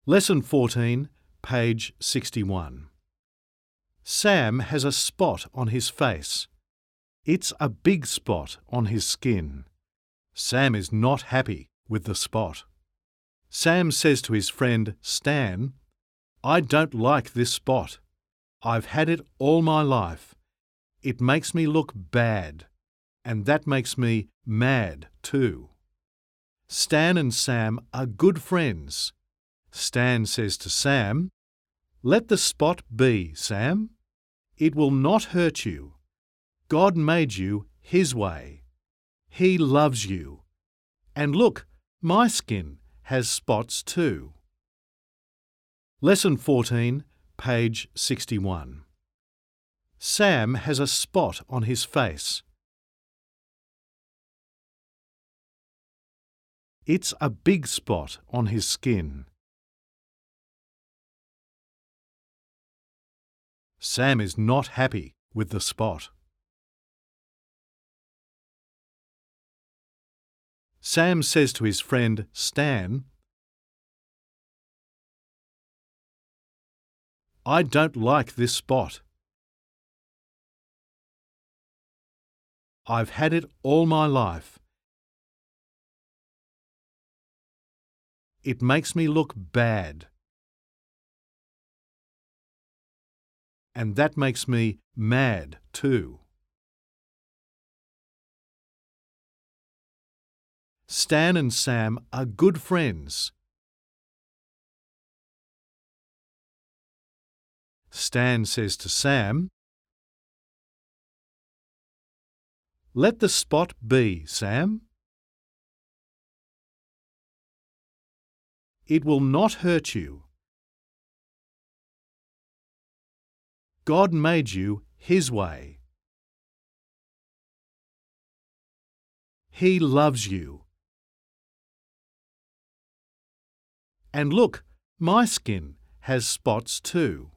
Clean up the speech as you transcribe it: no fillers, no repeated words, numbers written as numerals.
Lesson 14, page 61. Sam has a spot on his face. It's a big spot on his skin. Sam is not happy with the spot. Sam says to his friend Stan, "I don't like this spot. I've had it all my life. It makes me look bad, and that makes me mad too." Stan and Sam are good friends. Stan says to Sam, "Let the spot be, Sam. It will not hurt you. God made you His way. He loves you. And look, my skin has spots too." Lesson 14, page 61. Sam has a spot on his face. It's a big spot on his skin. Sam is not happy with the spot. Sam says to his friend Stan, "I don't like this spot. I've had it all my life. It makes me look bad, and that makes me mad too." Stan and Sam are good friends. Stan says to Sam, "Let the spot be, Sam. It will not hurt you. God made you His way. He loves you. And look, my skin has spots too."